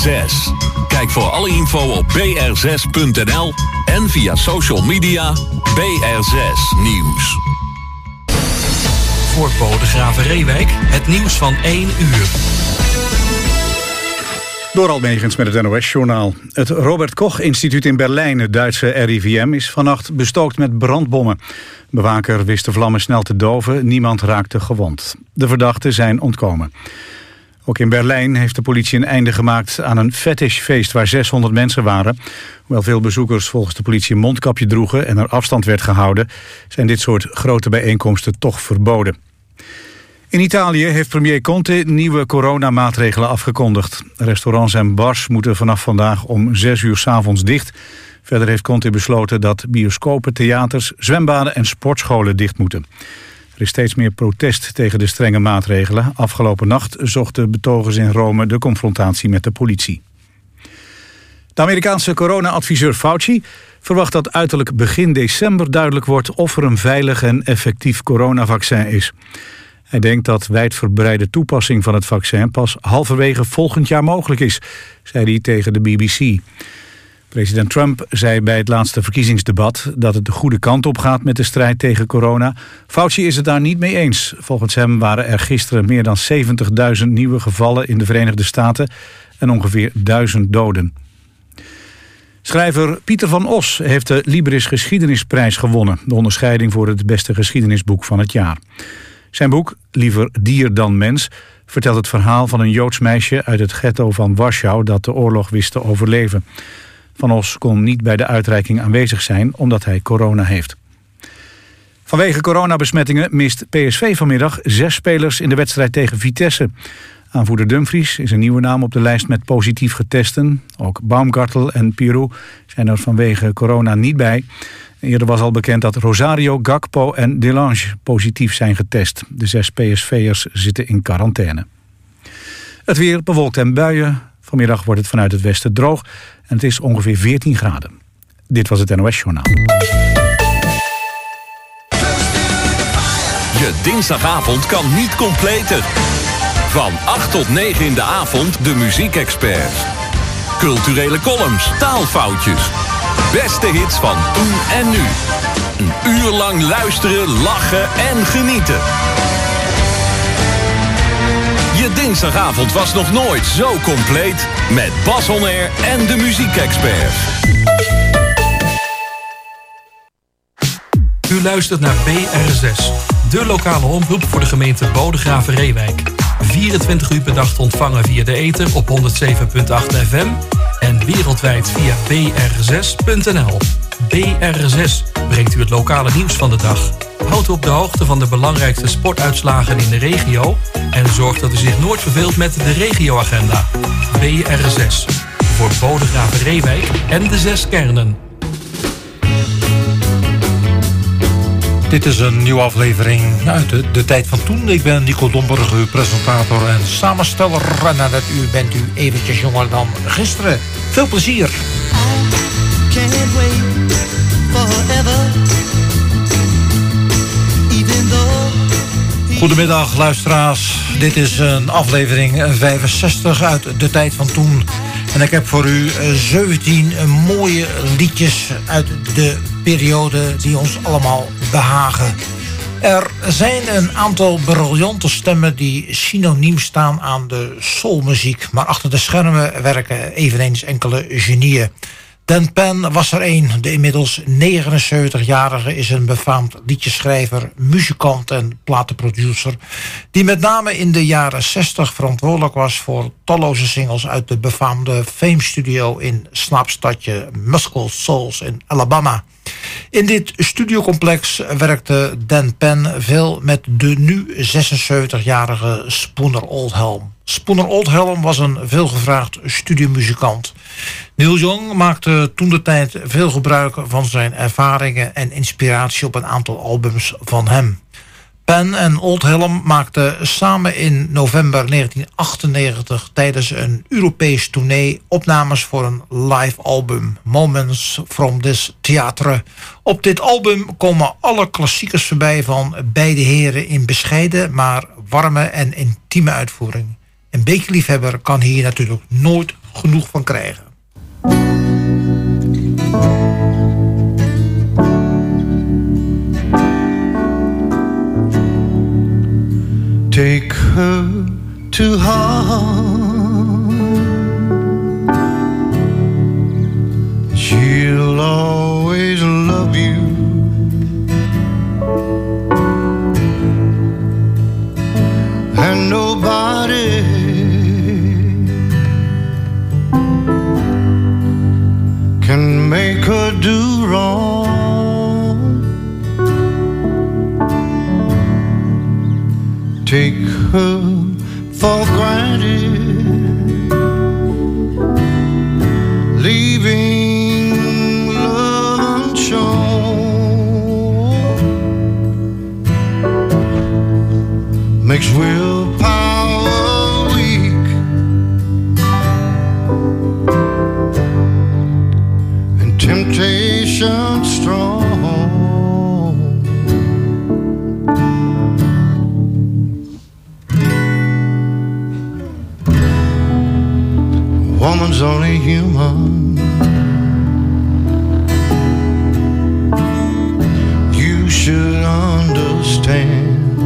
BR6. Kijk voor alle info op br6.nl en via social media BR6 Nieuws. Voor Bodegraven-Reewijk het nieuws van 1 uur. Door Megens met het NOS-journaal. Het Robert Koch-instituut in Berlijn, het Duitse RIVM, is vannacht bestookt met brandbommen. Bewaker wist de vlammen snel te doven, niemand raakte gewond. De verdachten zijn ontkomen. Ook in Berlijn heeft de politie een einde gemaakt aan een fetishfeest waar 600 mensen waren. Hoewel veel bezoekers volgens de politie een mondkapje droegen en er afstand werd gehouden, zijn dit soort grote bijeenkomsten toch verboden. In Italië heeft premier Conte nieuwe coronamaatregelen afgekondigd. Restaurants en bars moeten vanaf vandaag om 6 uur 's avonds dicht. Verder heeft Conte besloten dat bioscopen, theaters, zwembaden en sportscholen dicht moeten. Er is steeds meer protest tegen de strenge maatregelen. Afgelopen nacht zochten betogers in Rome de confrontatie met de politie. De Amerikaanse corona-adviseur Fauci verwacht dat uiterlijk begin december duidelijk wordt of er een veilig en effectief coronavaccin is. Hij denkt dat wijdverbreide toepassing van het vaccin pas halverwege volgend jaar mogelijk is, zei hij tegen de BBC. President Trump zei bij het laatste verkiezingsdebat dat het de goede kant op gaat met de strijd tegen corona. Fauci is het daar niet mee eens. Volgens hem waren er gisteren meer dan 70.000 nieuwe gevallen in de Verenigde Staten en ongeveer 1000 doden. Schrijver Pieter van Os heeft de Libris Geschiedenisprijs gewonnen, de onderscheiding voor het beste geschiedenisboek van het jaar. Zijn boek, Liever dier dan mens, vertelt het verhaal van een Joods meisje uit het ghetto van Warschau dat de oorlog wist te overleven. Van Os kon niet bij de uitreiking aanwezig zijn omdat hij corona heeft. Vanwege coronabesmettingen mist PSV vanmiddag 6 spelers in de wedstrijd tegen Vitesse. Aanvoerder Dumfries is een nieuwe naam op de lijst met positief getesten. Ook Baumgartel en Pirou zijn er vanwege corona niet bij. Eerder was al bekend dat Rosario, Gakpo en Delange positief zijn getest. De 6 PSV'ers zitten in quarantaine. Het weer bewolkt en buien. Vanmiddag wordt het vanuit het westen droog en het is ongeveer 14 graden. Dit was het NOS Journaal. Je dinsdagavond kan niet completer. Van 8 tot 9 in de avond de muziekexperts. Culturele columns, taalfoutjes. Beste hits van toen en nu. Een uur lang luisteren, lachen en genieten. Je dinsdagavond was nog nooit zo compleet. Met Bas On Air en de muziekexperts. U luistert naar BR6, de lokale omroep voor de gemeente Bodegraven-Reewijk. 24 uur per dag te ontvangen via de ether op 107.8 FM en wereldwijd via br6.nl. BR6 brengt u het lokale nieuws van de dag. Houdt u op de hoogte van de belangrijkste sportuitslagen in de regio en zorgt dat u zich nooit verveelt met de regioagenda. BR6 voor Bodegraven-Reewijk en de 6 kernen. Dit is een nieuwe aflevering uit de tijd van toen. Ik ben Nico Domburg, uw presentator en samensteller. En na dat uur bent u eventjes jonger dan gisteren. Veel plezier. Goedemiddag luisteraars. Dit is een aflevering 65 uit de tijd van toen. En ik heb voor u 17 mooie liedjes uit de periode die ons allemaal behagen. Er zijn een aantal briljante stemmen die synoniem staan aan de soulmuziek. Maar achter de schermen werken eveneens enkele genieën. Dan Penn was er een. De inmiddels 79-jarige is een befaamd liedjeschrijver, muzikant en platenproducer, die met name in de jaren 60 verantwoordelijk was voor talloze singles uit de befaamde Fame Studio in slaapstadje Muscle Shoals in Alabama. In dit studiocomplex werkte Dan Penn veel met de nu 76-jarige Spooner Oldham. Spooner Oldham was een veelgevraagd studiomuzikant. Neil Young maakte toentertijd veel gebruik van zijn ervaringen en inspiratie op een aantal albums van hem. Penn en Oldham maakten samen in november 1998 tijdens een Europees tournee opnames voor een live album, Moments from this Theatre. Op dit album komen alle klassiekers voorbij van beide heren in bescheiden, maar warme en intieme uitvoering. Een beetje liefhebber kan hier natuurlijk nooit genoeg van krijgen. Take her to heart, she'll always love you, and nobody can make her do wrong. Take her for granted, leaving love unshown, makes willpower weak and temptation strong. Woman's only human. You should understand.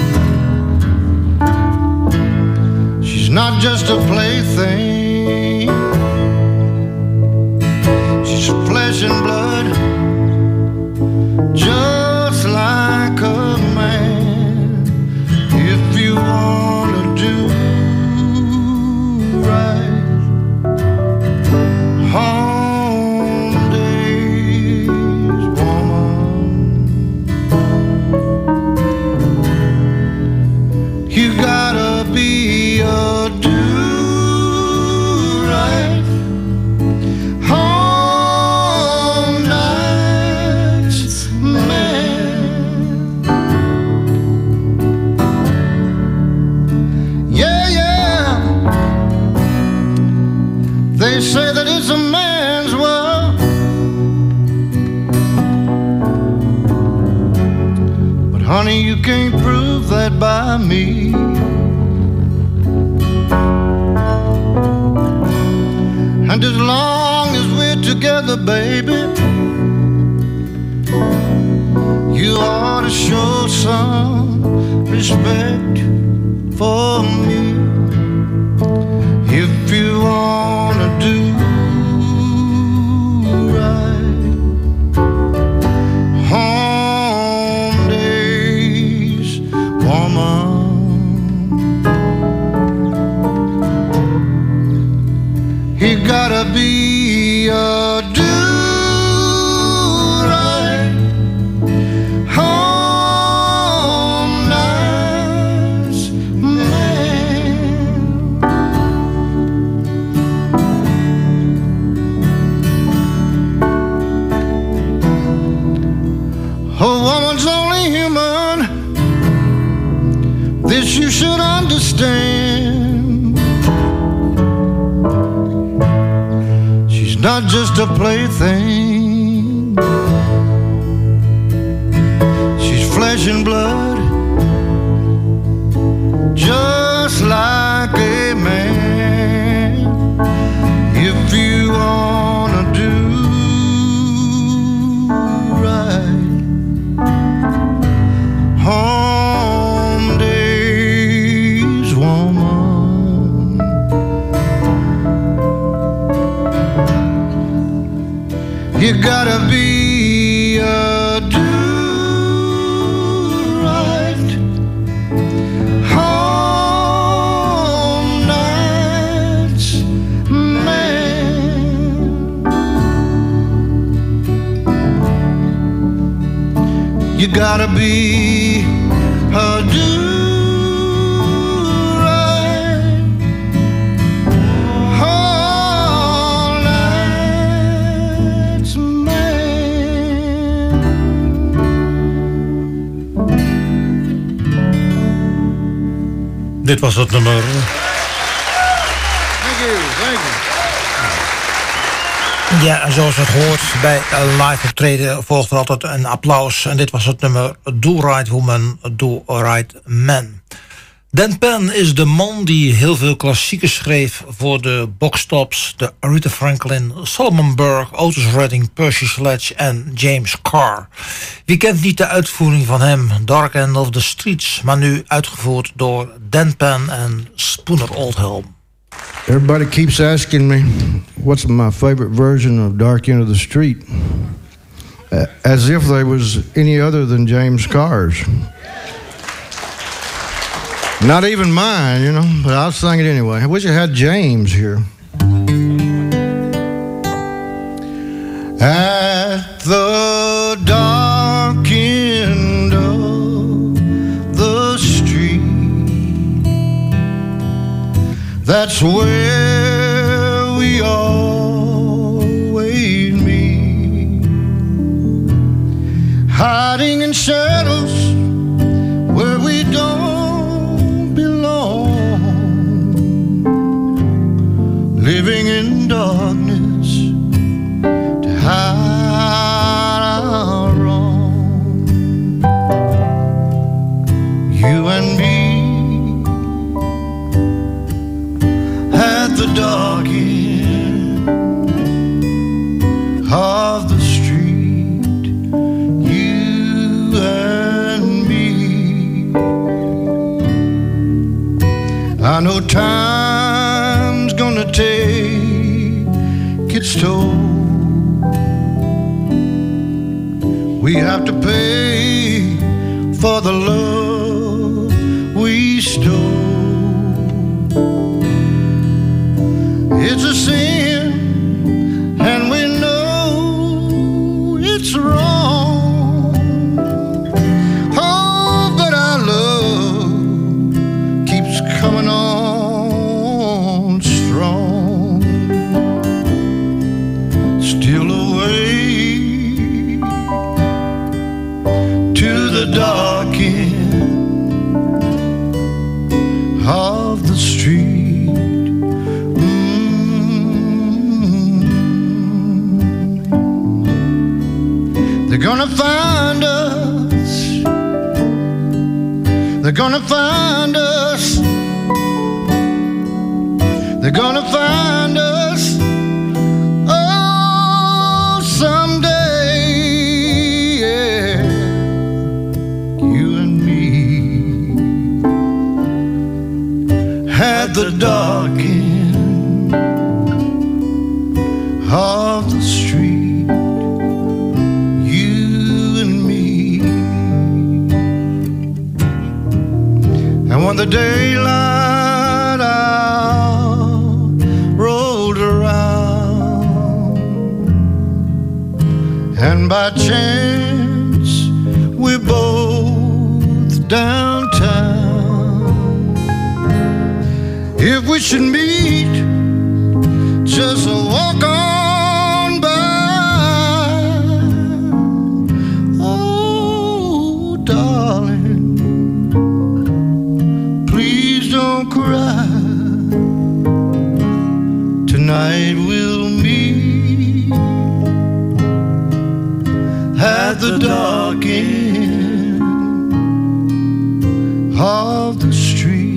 She's not just a plaything. She's flesh and blood, just like a man. If you wanna do right, home days, woman, you gotta be a do-right, home nights man. Yeah, yeah, they say that it's a man's world, but honey, you can't prove that by me. And as long as we're together, baby, you ought to show some respect for me. If you wanna do right, home days, woman, you gotta be a do-right, home nights man. A woman's only human, this you should understand. She's not just a plaything. She's flesh and blood, just like a man. If you wanna do right, home days, woman, you gotta be a do-right, home nights man. You gotta be a do-right, home nights man. Dit was het nummer. Thank you, thank you. Ja, en zoals het hoort bij live optreden volgt er altijd een applaus. En dit was het nummer Do Right Woman, Do Right Man. Dan Penn is de man die heel veel klassieken schreef voor de Boxtops, de Aretha Franklin, Solomon Burke, Otis Redding, Percy Sledge en James Carr. Wie kent niet de uitvoering van hem, Dark End of the Streets, maar nu uitgevoerd door Dan Penn en Spooner Oldham. Everybody keeps asking me, what's my favorite version of Dark End of the Street? As if there was any other than James Carr's. Not even mine, you know, but I'll sing it anyway. I wish I had James here. At the dark end of the street, that's where we always meet, hiding in shadows where we don't belong, living in darkness to hide our wrong. You and me at the dark end of the street, you and me. I know time's gonna take its toll. We have to pay for the love we stole. It's a sin, and we know it's wrong. Oh, but our love keeps coming on strong. Still away to the dark end of the street. They're gonna find us. They're gonna find us. They're gonna find us. Oh, someday, yeah. You and me at the dark end of the street. And when the daylight hour rolled around, and by chance we're both downtown, if we should meet, just walk on by. Oh, darling, don't cry. Tonight we'll meet at the dark end of the street.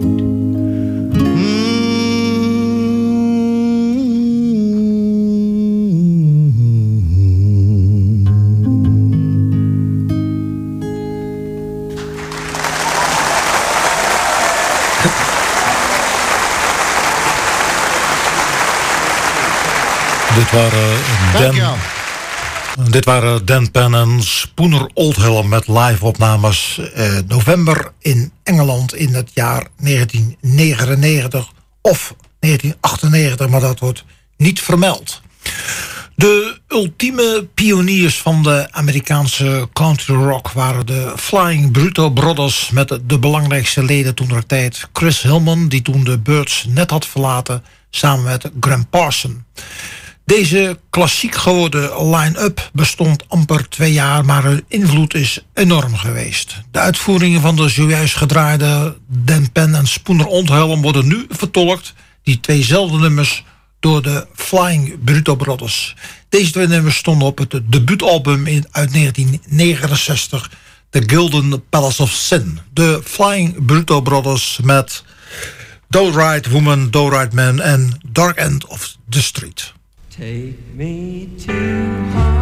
Dit waren Dan Penn en Spooner Oldham met live-opnames november in Engeland in het jaar 1999 of 1998, maar dat wordt niet vermeld. De ultieme pioniers van de Amerikaanse country rock waren de Flying Burrito Brothers met de belangrijkste leden toentertijd Chris Hillman, die toen de Byrds net had verlaten, samen met Gram Parsons. Deze klassiek geworden line-up bestond amper 2 jaar, maar hun invloed is enorm geweest. De uitvoeringen van de zojuist gedraaide Dan Penn en Spooner Oldham worden nu vertolkt, die 2zelfde nummers, door de Flying Burrito Brothers. Deze 2 nummers stonden op het debuutalbum uit 1969, The Golden Palace of Sin. De Flying Burrito Brothers met Doe-Right Woman, Doe-Right Man en Dark End of the Street. Take me to heart.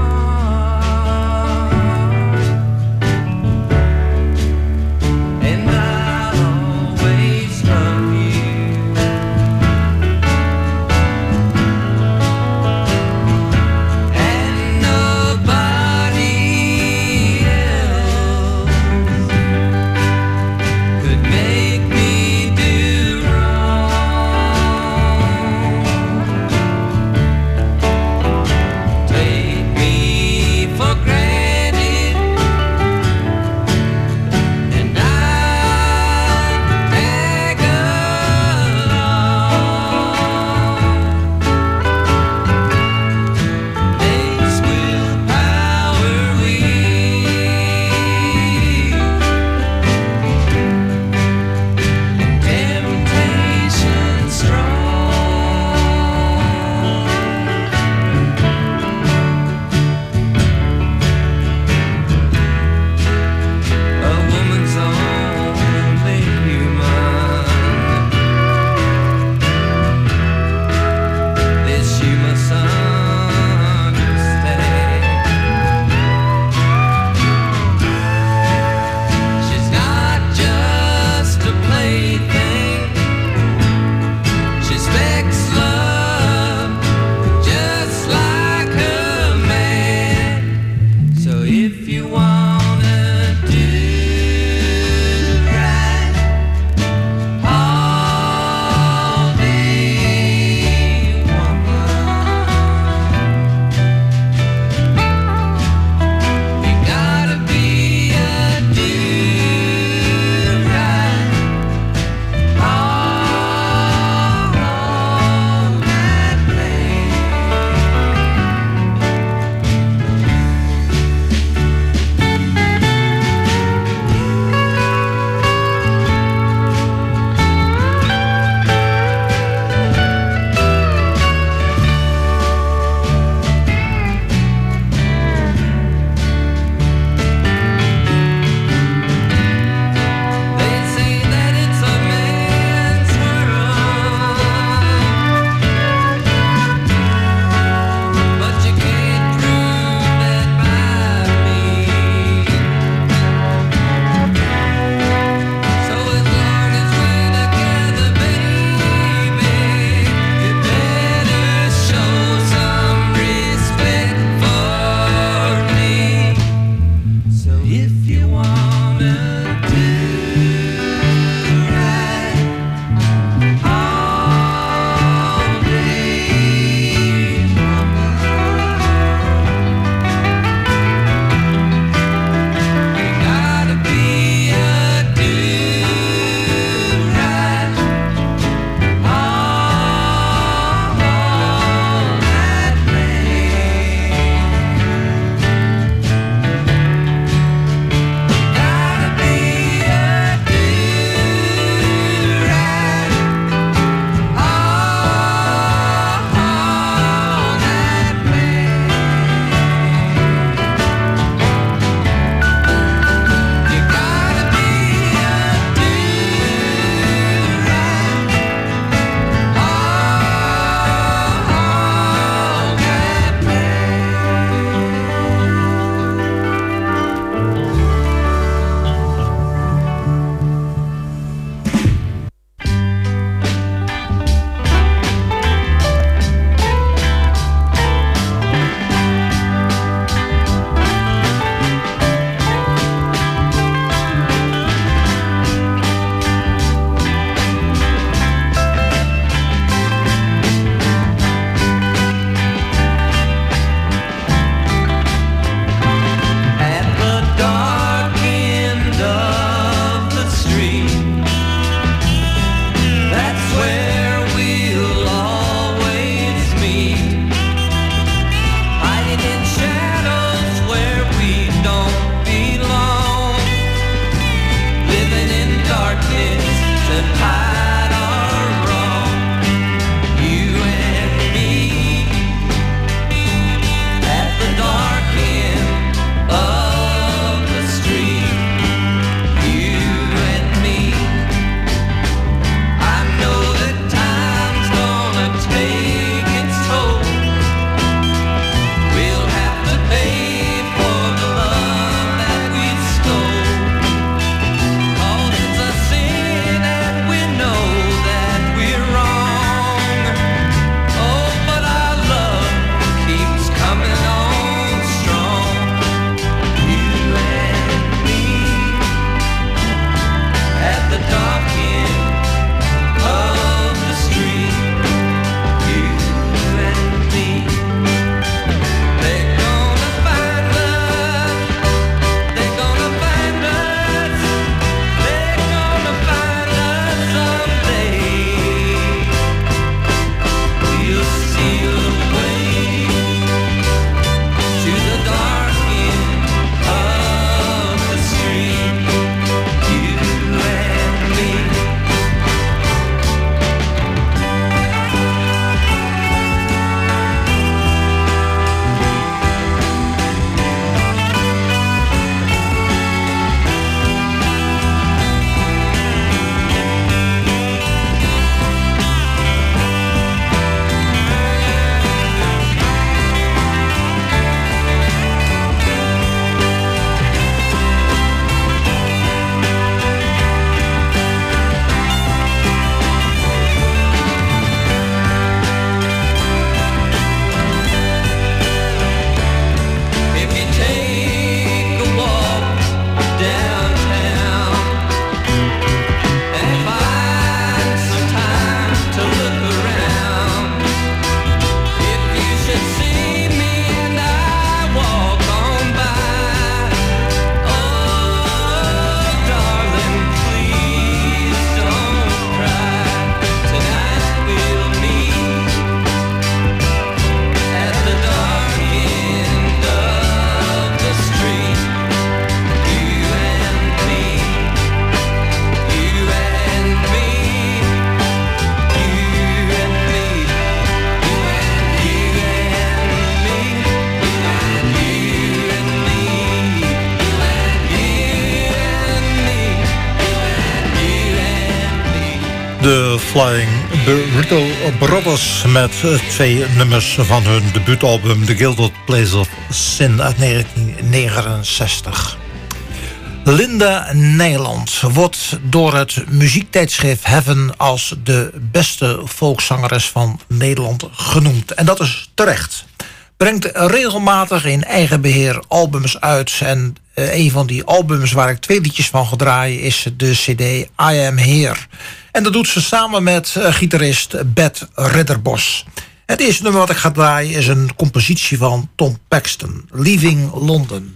Me Flying Burrito Brothers met 2 nummers van hun debuutalbum The Gilded Place of Sin uit 1969. Linda Nijland wordt door het muziektijdschrift Heaven als de beste volkszangeres van Nederland genoemd. En dat is terecht. Brengt regelmatig in eigen beheer albums uit. En een van die albums waar ik 2 liedjes van ga draaien is de cd I Am Here. En dat doet ze samen met gitarist Bert Ridderbos. Het eerste nummer wat ik ga draaien is een compositie van Tom Paxton, Leaving London.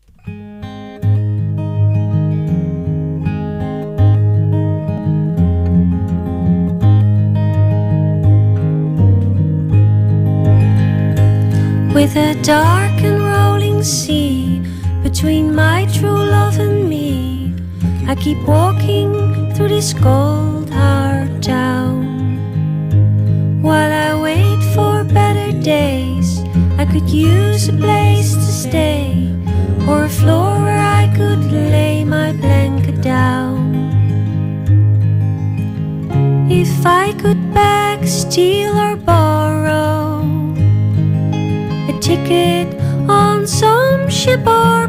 With a dark and rolling sea between my true love and me, I keep walking through this cold hard town. While I wait for better days, I could use a place to stay, or a floor where I could lay my blanket down. If I could beg, steal or borrow a ticket on some ship or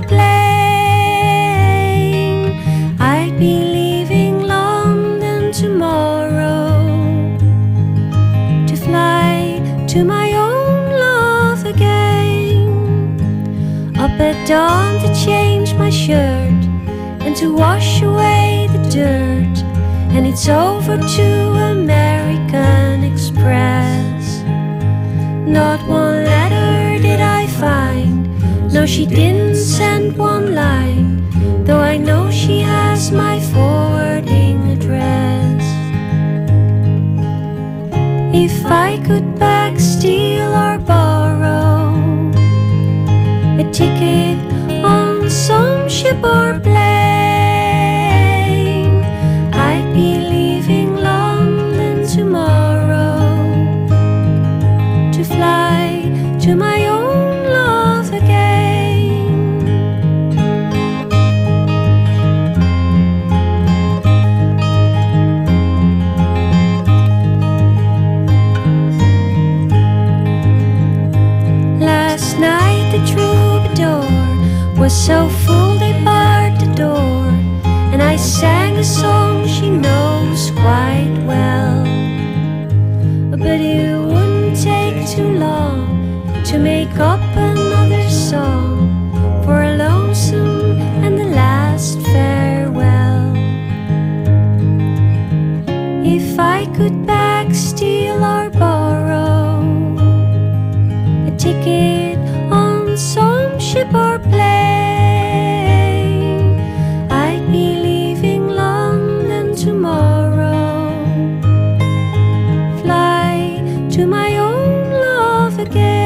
plane, I'd be leaving London tomorrow to fly to my own love again. Up at dawn to change my shirt and to wash away the dirt, and it's over to American Express. Not one letter did I find, no, she didn't send one line, though I know she has my forwarding address. If I could beg, steal or borrow a ticket on some ship or plane, I'd be leaving London tomorrow to fly to my own love again. Last night the troubadour was so full they barred the door, and I sang a song she knows quite well, but it wouldn't take too long to make up another song for a lonesome and the last farewell. If I could beg, steal or borrow a ticket on some ship or plane, I'd be leaving London tomorrow, fly to my own love again.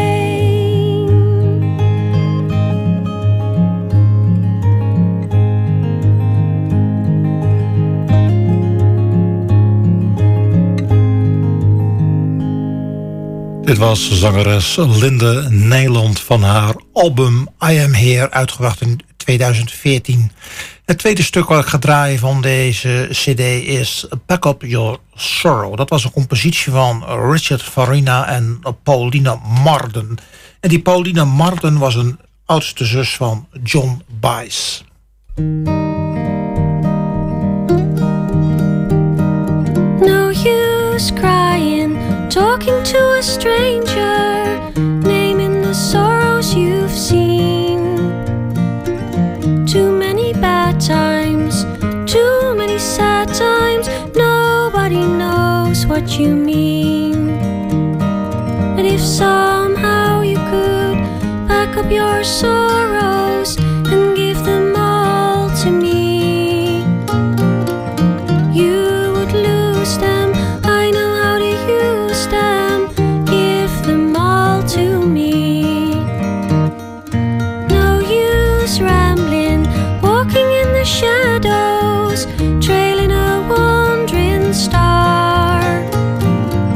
Dit was zangeres Linde Nijland van haar album I Am Here, uitgebracht in 2014. Het tweede stuk wat ik ga draaien van deze cd is Pack Up Your Sorrow. Dat was een compositie van Richard Farina en Paulina Marden. En die Paulina Marden was een oudste zus van John Baez. No use crying, talking to a stranger, naming the sorrows you've seen. Too many bad times, too many sad times, nobody knows what you mean. But if somehow you could pack up your sorrows and give them all to me, you would lose them. I know how to use them. Give them all to me. No use rambling, walking in the shadows, trailing a wandering star.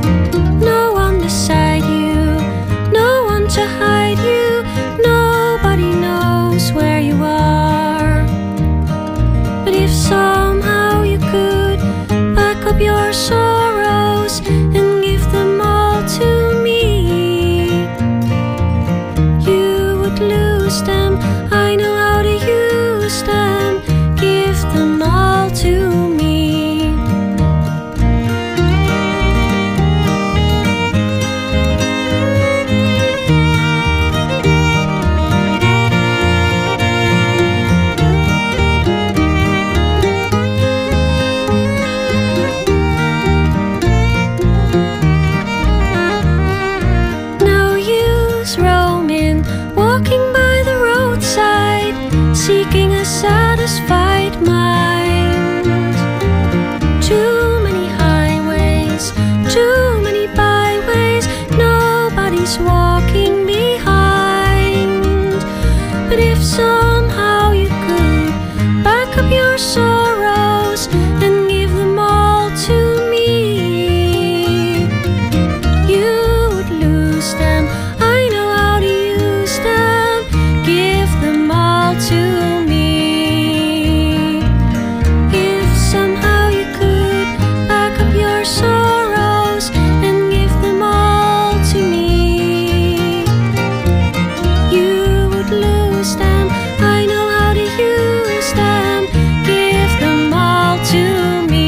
is walking behind. But if somehow you could back up your sorrows and give them all to me, you would lose them. I know how to use them. Give them all to me. If somehow you could back up your sorrows and give them all to me, you would lose them. I know how to use them. Give them all to me.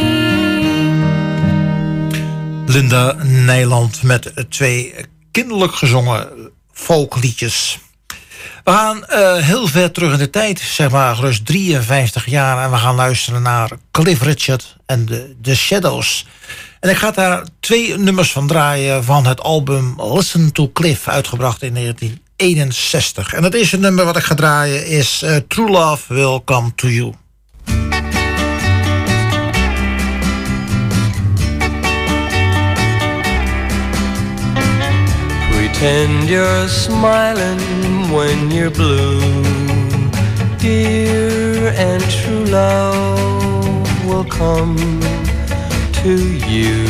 Linda Nijland met 2 kinderlijk gezongen folkliedjes. We gaan heel ver terug in de tijd, zeg maar gerust 53 jaar... en we gaan luisteren naar Cliff Richard en The Shadows. En ik ga daar 2 nummers van draaien van het album Listen to Cliff... uitgebracht in 1961. En het eerste nummer wat ik ga draaien is True Love Will Come to You. Pretend you're smiling when you're blue, dear, and true love will come to you.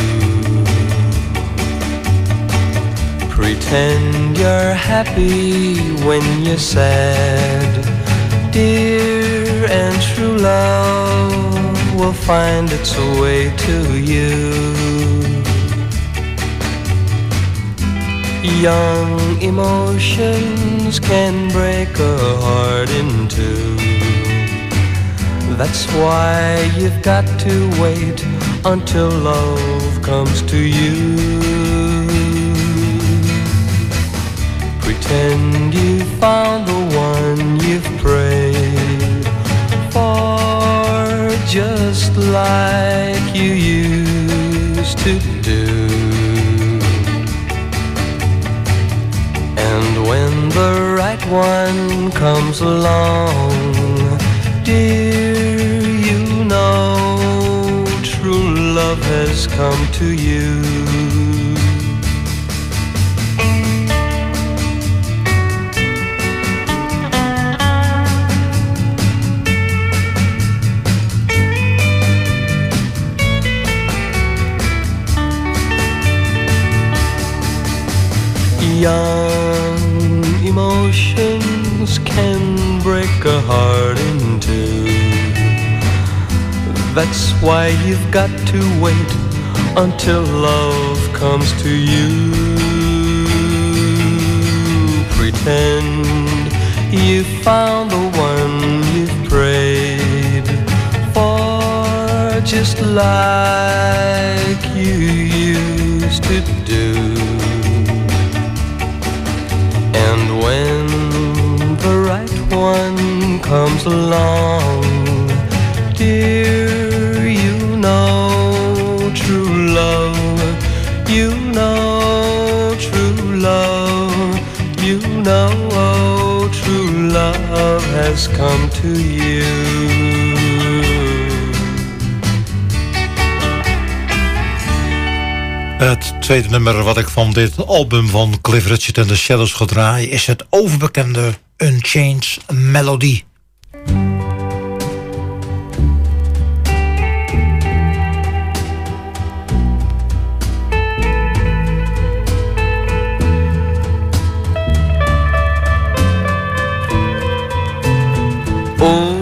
Pretend you're happy when you're sad, dear, and true love will find its way to you. Young emotions can break a heart in two. That's why you've got to wait until love comes to you. Pretend you found the one you've prayed for, just like you used to do. And when the right one comes along, dear, you know true love has come to you. Young emotions can break a heart in two. That's why you've got to wait until love comes to you. Pretend you found the one you've prayed for, just like you used to do. And when the right one comes along, dear, you know true love, you know true love, you know true love has come to you. Het tweede nummer wat ik van dit album van Cliff Richard and The Shadows ga draaien is het overbekende Unchanged Melody. Oh,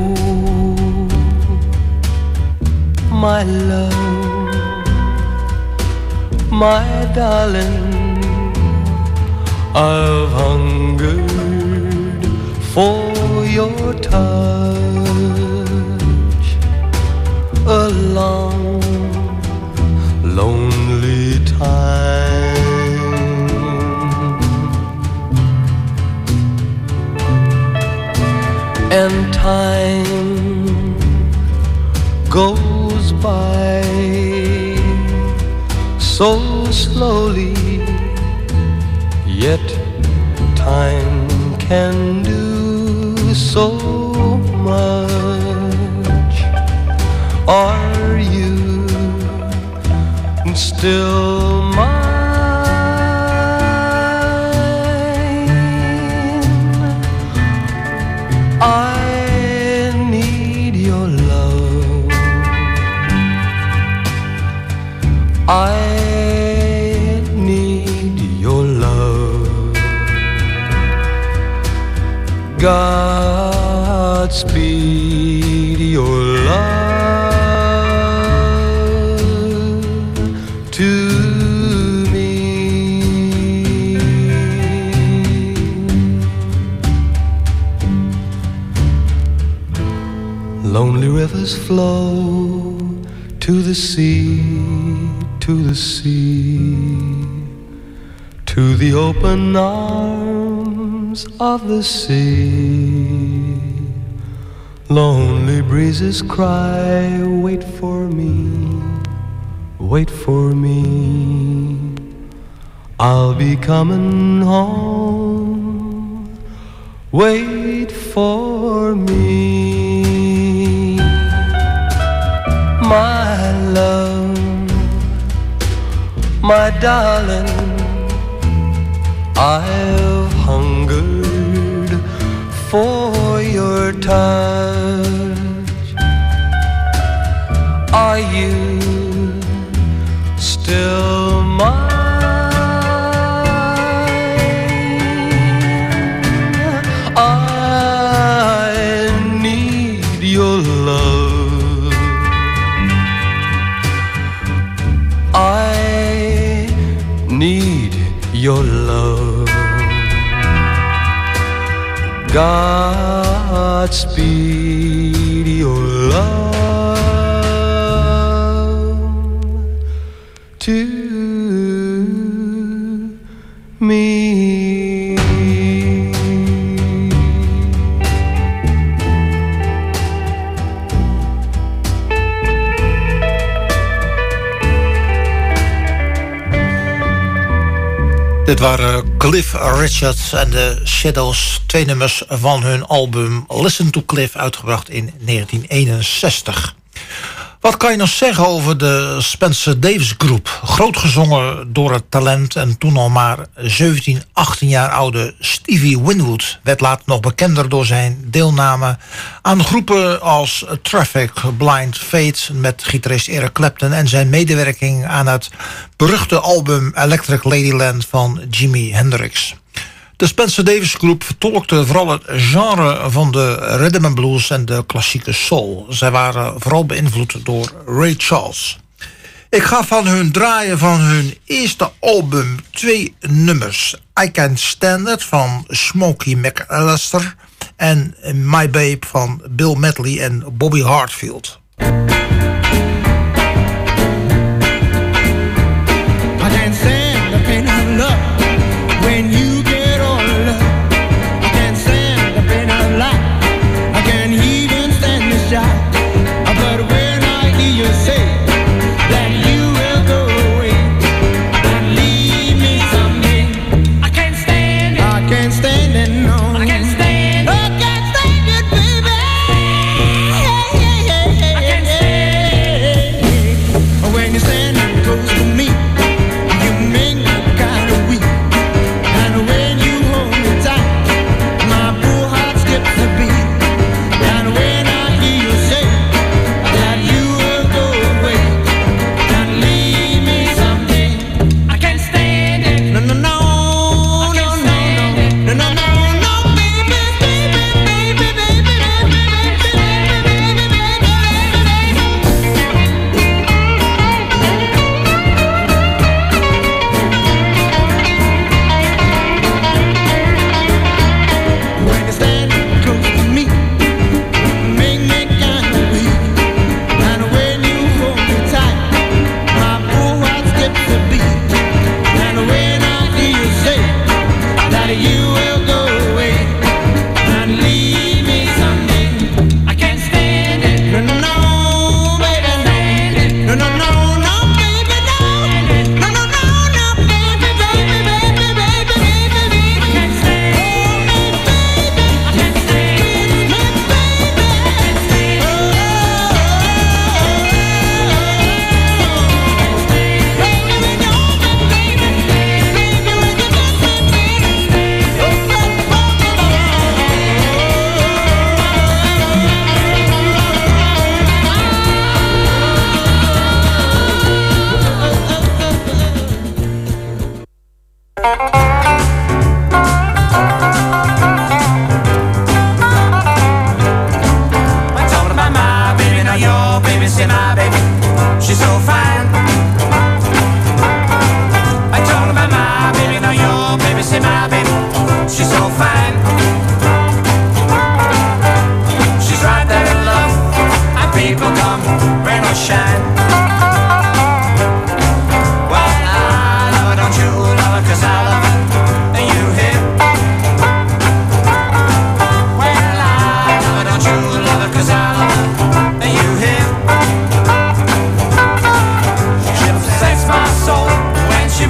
my love, my darling, I've hungered for your touch a long, lonely time. And time goes by so slowly, yet time can do so much. Are you still mine? Godspeed your love to me. Lonely rivers flow to the sea, to the sea, to the open arms of the sea. Lonely breezes cry, wait for me, wait for me. I'll be coming home, wait for me. My love, my darling, I've hungered for your touch. Are you still mine? I need your love. I need your love. Godspeed your love to me. Dit waren Cliff Richard en de Shadows, 2 nummers van hun album Listen to Cliff, uitgebracht in 1961. Wat kan je nog zeggen over de Spencer Davis Groep? Groot gezongen door het talent en toen al maar 17, 18 jaar oude Stevie Winwood werd later nog bekender door zijn deelname aan groepen als Traffic, Blind Faith met gitarist Eric Clapton en zijn medewerking aan het beruchte album Electric Ladyland van Jimi Hendrix. De Spencer Davis Groep vertolkte vooral het genre van de rhythm and blues en de klassieke soul. Zij waren vooral beïnvloed door Ray Charles. Ik ga van hun draaien van hun eerste album 2 nummers. I Can't Stand It van Smokey McAllister en My Babe van Bill Medley en Bobby Hartfield. I can't stand the pain of love when you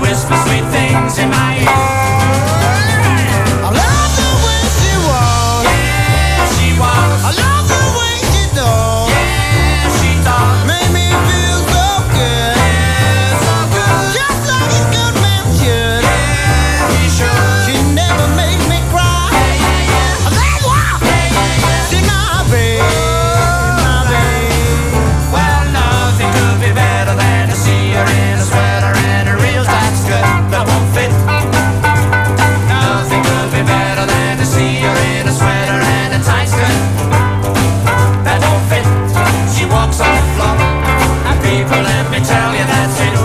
whisper sweet things in my ear. I love the way she walks. Yeah, she walks. I love the way she talks. Yeah, she talks. Make me feel so good. Yeah, so good. Just like a good man should. Yeah, he should. She never makes me cry. Yeah, yeah, yeah. That's why. Yeah, yeah, yeah. She's my babe, my babe. Well, nothing could be better than to see her in a sweater and a real tight skirt that won't fit. Nothing could be better than to see her in a sweater and a tight skirt that won't fit. She walks on the floor, and people, let me tell you, that's it.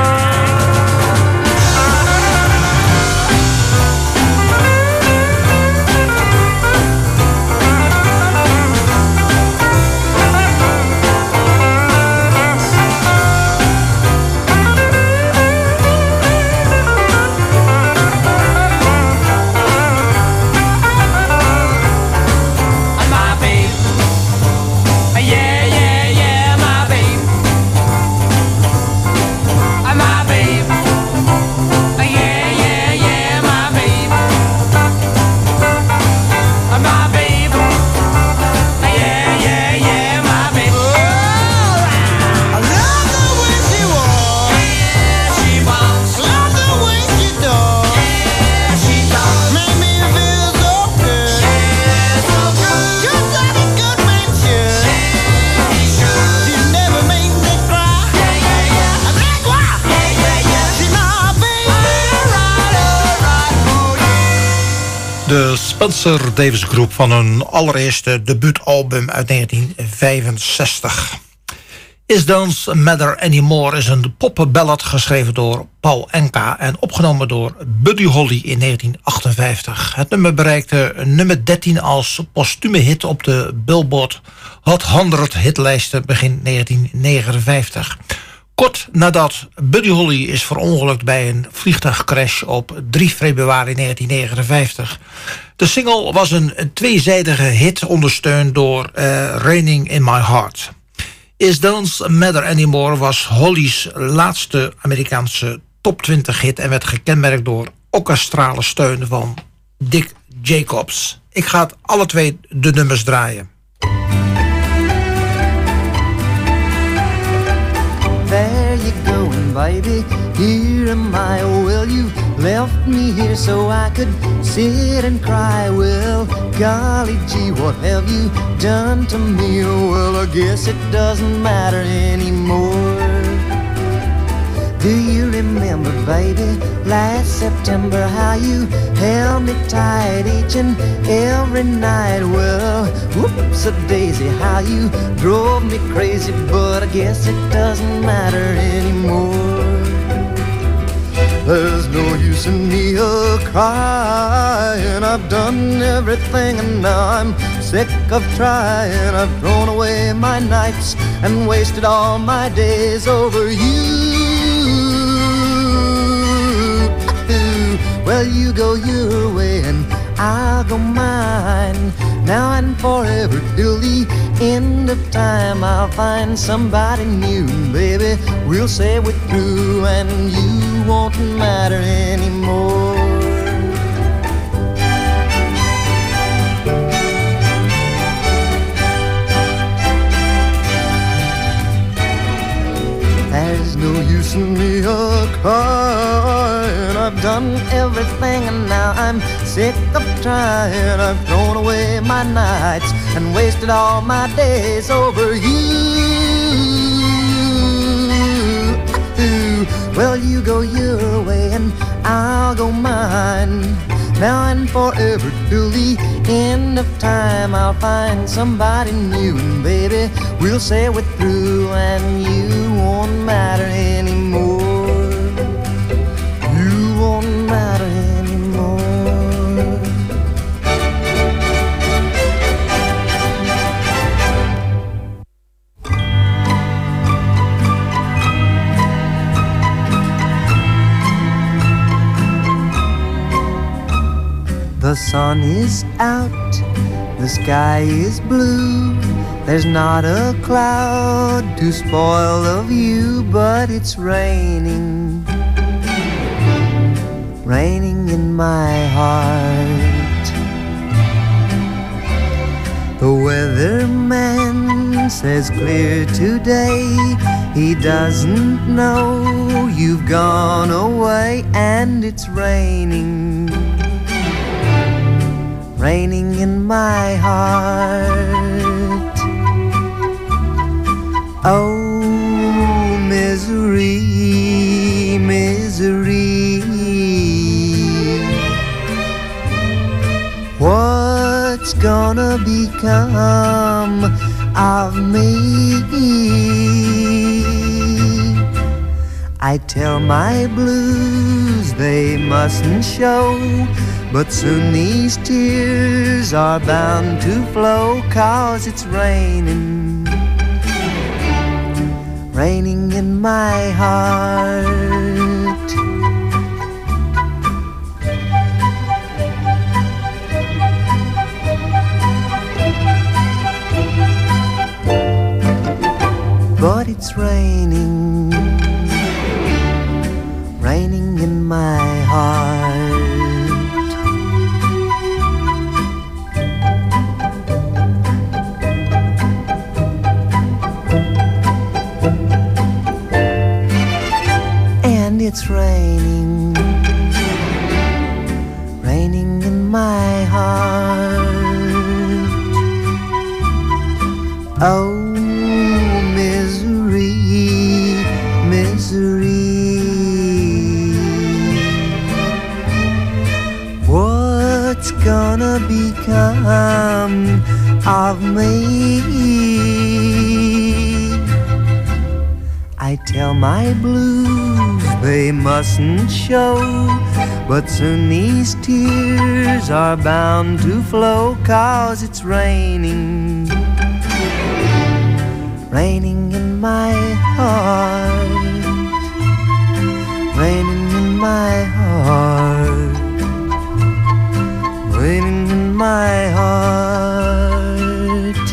My babe, yeah, yeah, yeah, my babe. My babe, yeah, yeah, yeah, my babe. My babe, yeah, yeah, yeah, my babe. I love the way she walks. Yeah, she walks. Love the way she talks. Yeah, she talks. Make me feel so good. Yeah, so good. Just like a good man should. Yeah, he should. She never makes me cry. Yeah, yeah, yeah. That's why. Yeah, yeah, yeah. She's my baby. Alright, oh yeah. De Spencer Davis Group van hun allereerste debuutalbum uit 1965. Is Don't Matter Anymore is een popballad geschreven door Paul Anka en opgenomen door Buddy Holly in 1958. Het nummer bereikte nummer 13 als postume hit op de Billboard Hot 100 hitlijsten begin 1959. Kort nadat Buddy Holly is verongelukt bij een vliegtuigcrash op 3 februari 1959. De single was een tweezijdige hit ondersteund door Raining in My Heart. Is Don't Matter Anymore was Holly's laatste Amerikaanse top 20 hit en werd gekenmerkt door orkestrale steun van Dick Jacobs. Ik ga het alle twee de nummers draaien. There you going, baby. Here am I. Oh, well, you left me here so I could sit and cry. Well, golly gee, what have you done to me? Oh, well, I guess it doesn't matter anymore. Do you remember, baby, last September, how you held me tight each and every night? Well, whoops-a-daisy, how you drove me crazy, but I guess it doesn't matter anymore. There's no use in me crying. I've done everything and now I'm sick of trying. I've thrown away my nights and wasted all my days over you. Well, you go your way and I'll go mine. Now and forever till the end of time, I'll find somebody new, baby. We'll say we're through and you won't matter anymore. There's no use in me crying. I've done everything and now I'm sick of trying. I've thrown away my nights and wasted all my days over you. Well, you go your way and I'll go mine. Now and forever till the end of time, I'll find somebody new, and baby, we'll say we're through and you won't matter anymore. You won't matter anymore. The sun is out, the sky is blue. There's not a cloud to spoil the view, but it's raining. as clear today. He doesn't know you've gone away, and it's raining, raining in my heart. Oh, misery, misery, what's gonna become of me? I tell my blues they mustn't show, but soon these tears are bound to flow, 'cause it's raining, raining in my heart. But it's raining, raining in my heart. And it's raining, raining in my heart. Oh, misery, misery, what's gonna become of me? I tell my blues they mustn't show, but soon these tears are bound to flow, 'cause it's raining, raining in my heart, raining in my heart, raining in my heart.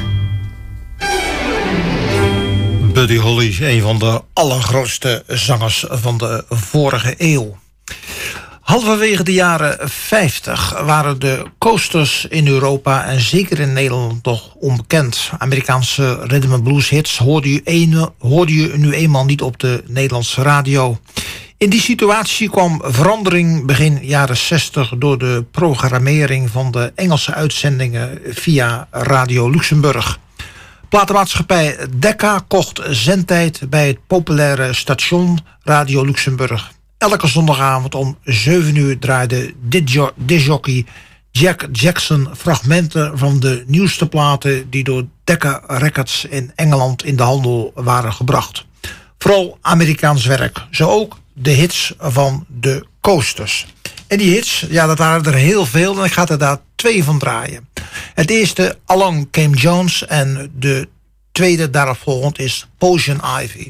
Buddy Holly, een van de allergrootste zangers van de vorige eeuw. Halverwege de jaren 50 waren de coasters in Europa en zeker in Nederland nog onbekend. Amerikaanse rhythm and blues hits hoorde je nu eenmaal niet op de Nederlandse radio. In die situatie kwam verandering begin jaren 60 door de programmering van de Engelse uitzendingen via Radio Luxemburg. Platenmaatschappij Decca kocht zendtijd bij het populaire station Radio Luxemburg. Elke zondagavond om 7 uur draaide discjockey Jack Jackson fragmenten van de nieuwste platen die door Decca Records in Engeland in de handel waren gebracht. Vooral Amerikaans werk, zo ook de hits van de Coasters. En die hits, ja, dat waren er heel veel en ik ga er daar 2 van draaien. Het eerste, Along Came Jones, en de tweede daarop volgend is Poison Ivy.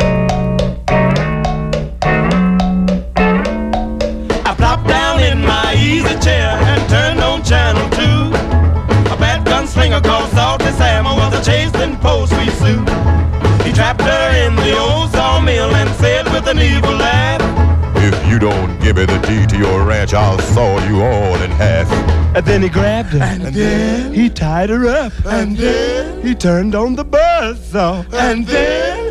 I plopped down in my easy chair and turned on channel 2. A bad gunslinger called Salty Sam was a chasing post-sweet Sue. He trapped her in the old sawmill and said with an evil laugh, "If you don't give me the deed to your ranch, I'll saw you all in half." and then he grabbed her, and then he tied her up, and then he turned on the buzzsaw, and then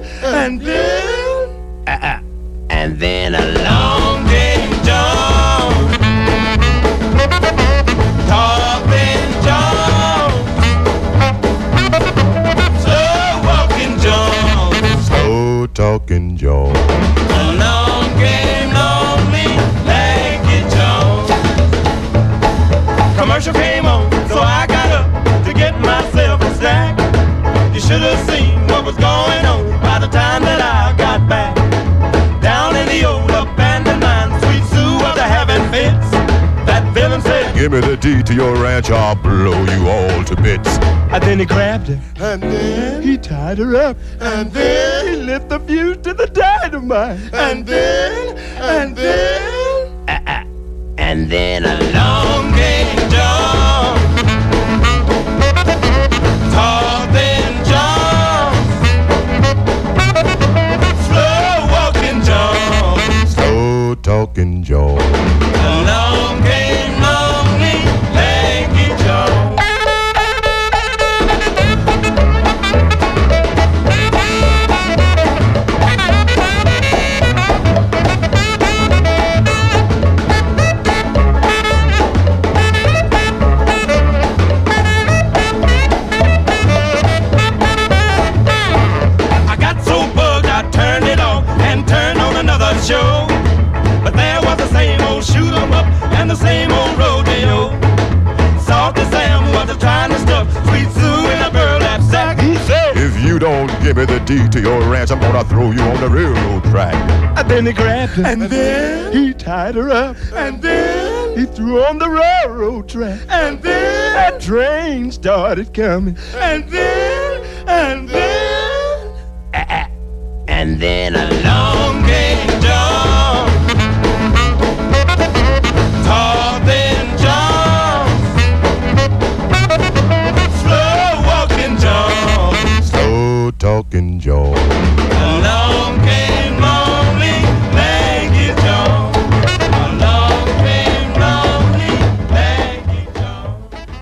along came John, talking John, slow walking John, slow talking John. Along came lonely Lanky John. Commercial came on, so I got up to get myself a snack. You should have seen what was going on by the time that I got back. Down in the old abandoned mine, Sweet Sue was having fits. That villain said, "Give me the deed to your ranch, I'll blow you all to bits." And then he grabbed her, and then he tied her up, and then he lit the fuse to the dynamite, and then along came John, talking John, slow walking John, slow talking John. Along came lonely Lanky John. deed to your ranch. I'm gonna throw you on the railroad track. And then he grabbed her. And then he tied her up. And then he threw her on the railroad track. And then that train started coming. And then along came John. Tall thin John. Slow walking John. Slow talking John. Along came lonely legged John. Along came lonely legged John.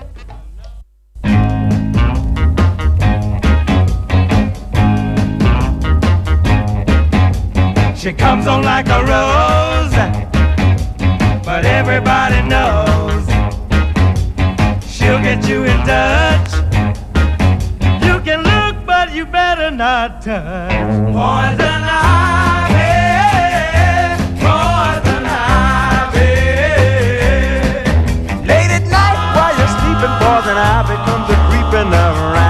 She comes on like a rose, but everybody knows she'll get you in touch. You can look, but you better not touch. Poison ivy, poison ivy. Late at night while you're sleeping, poison ivy comes a creeping around.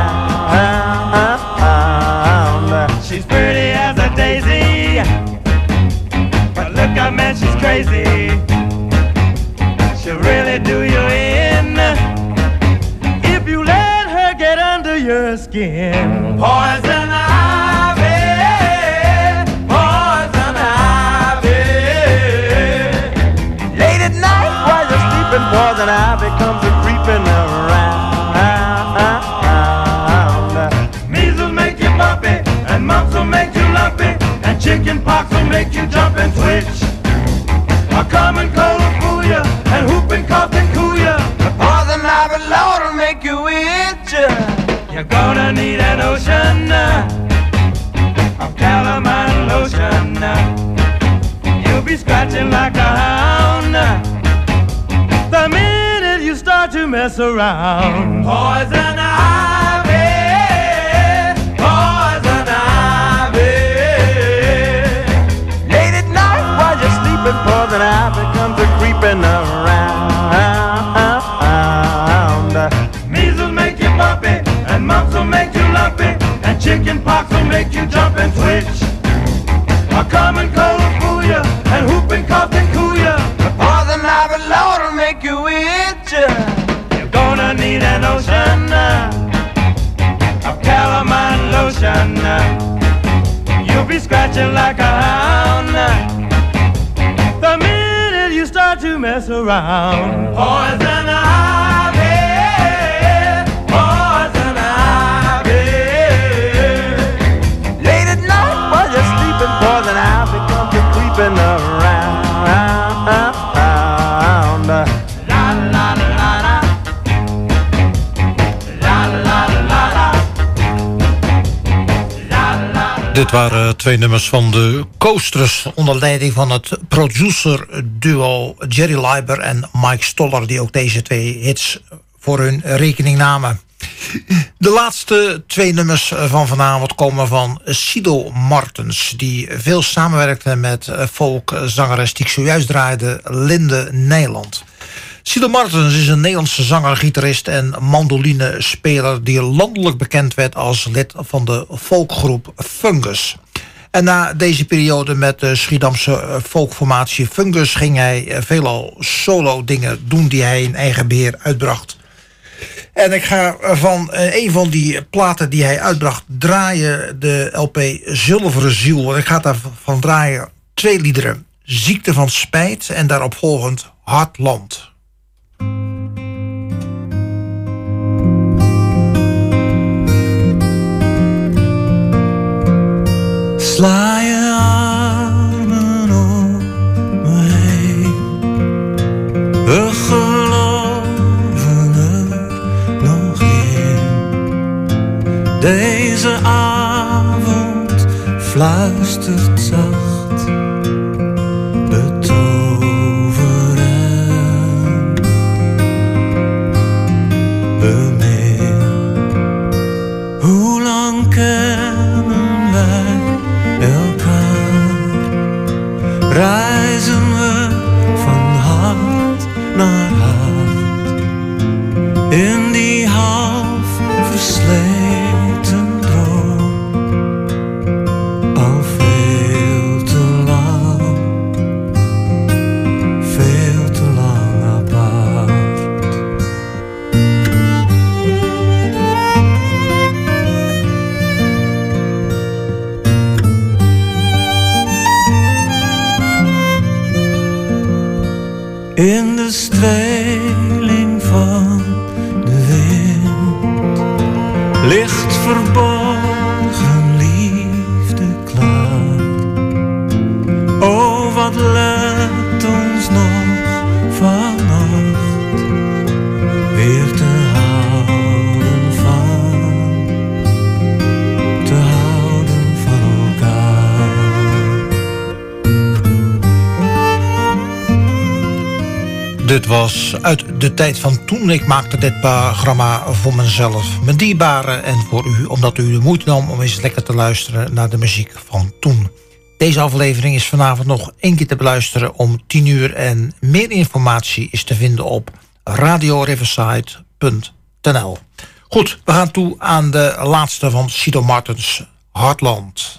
She's pretty as a daisy, but look out, man, she's crazy. She'll really do you in if you let her get under your skin. Poison ivy, poison ivy. Late at night while you're sleeping, poison ivy comes a creeping around. Measles make you bumpy, and mumps will make you lumpy, and chicken pox will make you jump and twitch. A common cold will fool you, and whooping cough and cool you. The poison ivy, Lord, will make you itch. You're gonna need an ocean of calamine lotion. You'll be scratching like a hound the minute you start to mess around. Poison ivy, poison ivy. Late at night while you're sleeping, poison ivy comes a creeping around. Measles make you bumpy, and mumps will make you lumpy, and chicken pox will make you jump and twitch. A common cold will fool you, and whooping cough and cool you. The poison ivy, Lord, will make you itch. You're gonna need an ocean of calamine lotion. You'll be scratching like a hound the minute you start to mess around. Poison ivy, poison ivy. Late at night while you're sleeping, poison ivy comes a creeping around. La la la la la. La la la la. Dit waren twee nummers van de Coasters onder leiding van het producer-duo Jerry Leiber en Mike Stoller, die ook deze twee hits voor hun rekening namen. De laatste twee nummers van vanavond komen van Sido Martens, die veel samenwerkte met folkzangeres die ik zojuist draaide, Linde Nijland. Sido Martens is een Nederlandse zanger, gitarist en mandolinespeler die landelijk bekend werd als lid van de folkgroep Fungus. En na deze periode met de Schiedamse folkformatie Fungus ging hij veelal solo dingen doen die hij in eigen beheer uitbracht. En ik ga van een van die platen die hij uitbracht draaien, de LP Zilveren Ziel. En ik ga daarvan draaien twee liederen. Ziekte van Spijt en daarop volgend Hard Land. Sla je armen om me heen. We geloven er nog in. Deze avond fluistert zacht. Betoveren we meer. Hoe lang kennen wij elkaar? Reizen we van hart naar hart in die half versleten droom in de streling van de wind, licht verborgen liefde klaar. Oh, wat let ons nog vannacht weer te houden van elkaar. Dit was uit de tijd van toen. Ik maakte dit programma voor mezelf, mijn dierbaren en voor u, omdat u de moeite nam om eens lekker te luisteren naar de muziek van toen. Deze aflevering is vanavond nog 1 keer te beluisteren om 10 uur en meer informatie is te vinden op radioriverside.nl. Goed, we gaan toe aan de laatste van Sido Martens, Hartland.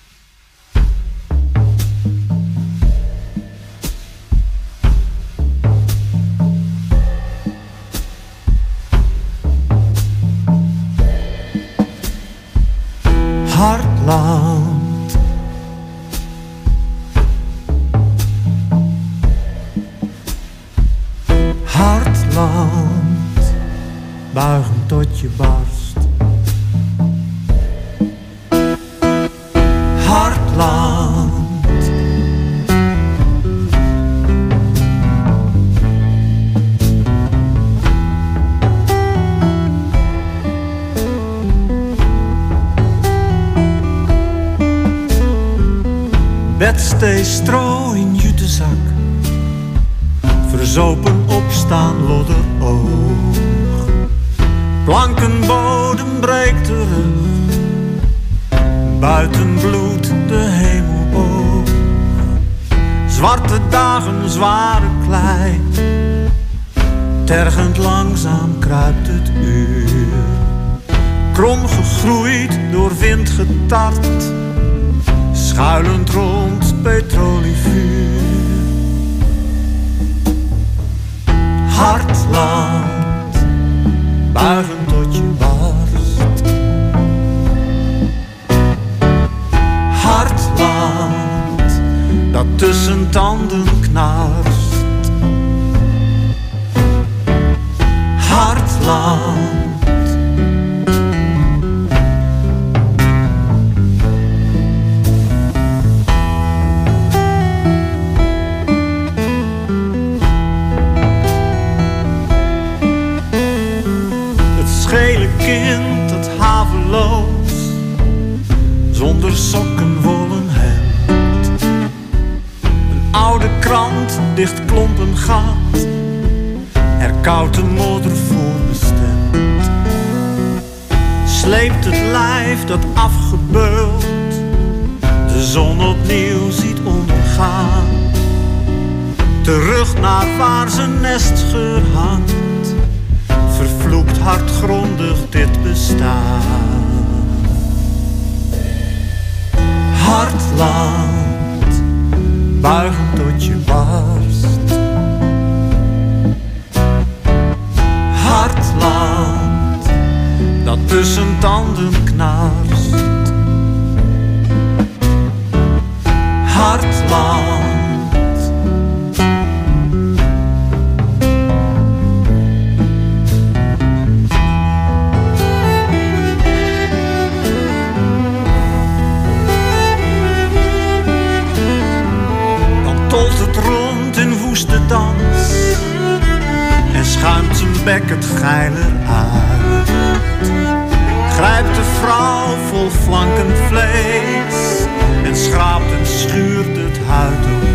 Hartland, Hartland, buigen tot je barst. Hartland, bedstee stro in jutezak, verzopen opstaan lodder oog. Plankenbodem breekt terug, buiten bloed de hemelboog. Zwarte dagen, zware klei, tergend langzaam kruipt het uur. Krom gegroeid, door wind getart, schuilend rond petrolievuur. Hartland, buigen tot je barst. Hartland, dat tussen tanden knarst. Hartland, schele kind dat haveloos, zonder sokken wollen hemd. Een oude krant, dicht klompen gat, er koud de modder voor bestemd. Sleept het lijf dat afgebeuld de zon opnieuw ziet ondergaan. Terug naar waar zijn nestgeur hangt, vervloekt hartgrondig dit bestaan. Hartland, buigen tot je barst. Hartland, dat tussen tanden knarst. Hartland, de dans en schuimt zijn bek het geiler uit. Grijpt de vrouw vol flankend vlees en schraapt en schuurt het huid op